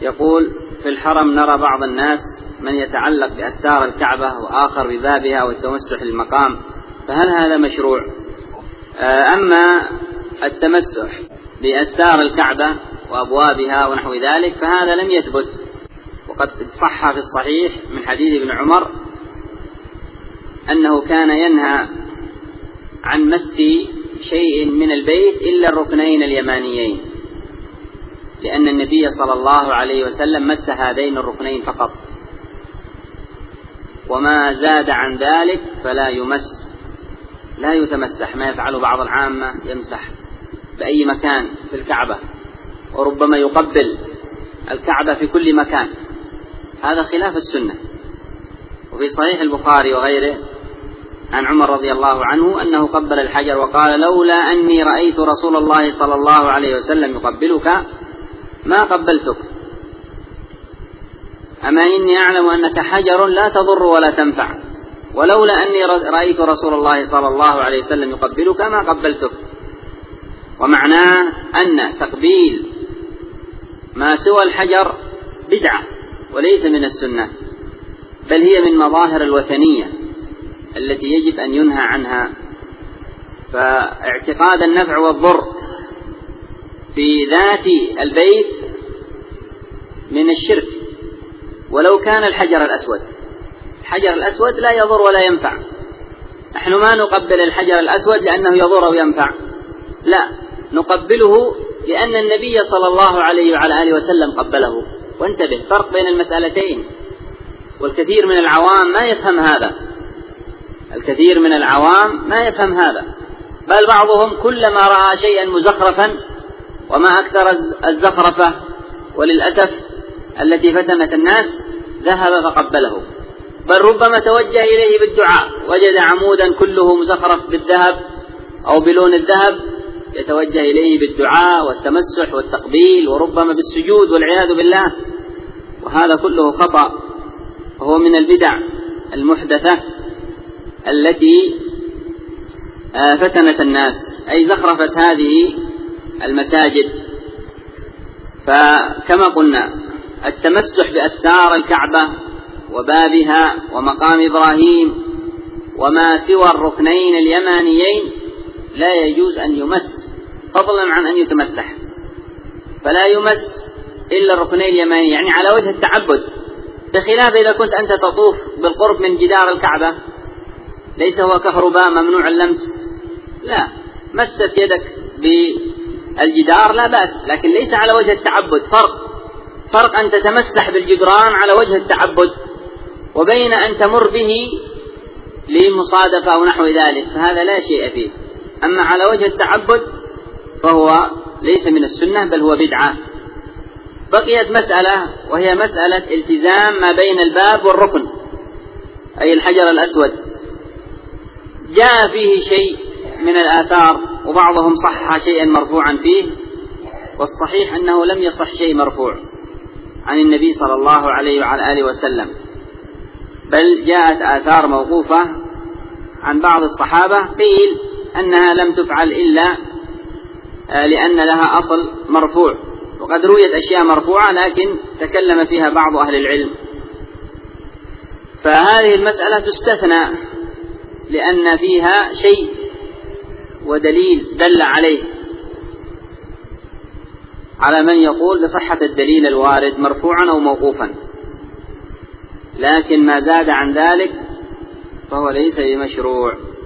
يقول: في الحرم نرى بعض الناس من يتعلق بأستار الكعبة وآخر ببابها والتمسح للمقام، فهل هذا مشروع؟ أما التمسح بأستار الكعبة وأبوابها ونحو ذلك فهذا لم يثبت، وقد صح في الصحيح من حديث ابن عمر أنه كان ينهى عن مس شيء من البيت إلا الركنين اليمانيين، لأن النبي صلى الله عليه وسلم مس هذين الركنين فقط، وما زاد عن ذلك فلا يمس، لا يتمسح. ما يفعله بعض العامة يمسح بأي مكان في الكعبة، وربما يقبل الكعبة في كل مكان، هذا خلاف السنة. وفي صحيح البخاري وغيره عن عمر رضي الله عنه أنه قبل الحجر وقال: لولا أني رأيت رسول الله صلى الله عليه وسلم يقبلك ما قبلتك، أما إني أعلم أنك حجر لا تضر ولا تنفع، ولولا أني رأيت رسول الله صلى الله عليه وسلم يقبلك ما قبلتك. ومعناه أن تقبيل ما سوى الحجر بدعة وليس من السنة، بل هي من مظاهر الوثنية التي يجب أن ينهى عنها. فاعتقاد النفع والضر في ذات البيت من الشرك، ولو كان الحجر الأسود. الحجر الأسود لا يضر ولا ينفع، نحن ما نقبل الحجر الأسود لأنه يضر أو ينفع، لا، نقبله لأن النبي صلى الله عليه وعلى آله وسلم قبله. وانتبه، فرق بين المسألتين، والكثير من العوام ما يفهم هذا، الكثير من العوام ما يفهم هذا، بل بعضهم كلما رأى شيئا مزخرفا، وما أكثر الزخرفة وللأسف التي فتنت الناس، ذهب فقبله، بل ربما توجه إليه بالدعاء، وجد عمودا كله مزخرف بالذهب أو بلون الذهب، يتوجه إليه بالدعاء والتمسح والتقبيل، وربما بالسجود والعياذ بالله. وهذا كله خطأ، وهو من البدع المحدثة التي فتنت الناس، أي زخرفت هذه المساجد. فكما قلنا التمسح بأستار الكعبة وبابها ومقام إبراهيم وما سوى الركنين اليمانيين لا يجوز أن يمس، فضلا عن أن يتمسح، فلا يمس إلا الركنين اليمانيين، يعني على وجه التعبد، بخلاف إذا كنت أنت تطوف بالقرب من جدار الكعبة، ليس هو كهرباء ممنوع اللمس، لا، مست يدك بالجدار لا بأس، لكن ليس على وجه التعبد. فرق أن تتمسح بالجدران على وجه التعبد، وبين أن تمر به لمصادفة أو نحو ذلك، فهذا لا شيء فيه. أما على وجه التعبد فهو ليس من السنة، بل هو بدعة. بقيت مسألة، وهي مسألة التزام ما بين الباب والركن، أي الحجر الأسود. جاء فيه شيء من الآثار، وبعضهم صح شيئا مرفوعا فيه، والصحيح أنه لم يصح شيء مرفوع عن النبي صلى الله عليه وعلى آله وسلم، بل جاءت آثار موقوفة عن بعض الصحابة، قيل أنها لم تفعل إلا لأن لها أصل مرفوع، وقد رويت أشياء مرفوعة لكن تكلم فيها بعض أهل العلم. فهذه المسألة تستثنى لأن فيها شيء ودليل دل عليه، على من يقول بصحة الدليل الوارد مرفوعا أو موقوفا، لكن ما زاد عن ذلك فهو ليس بمشروع.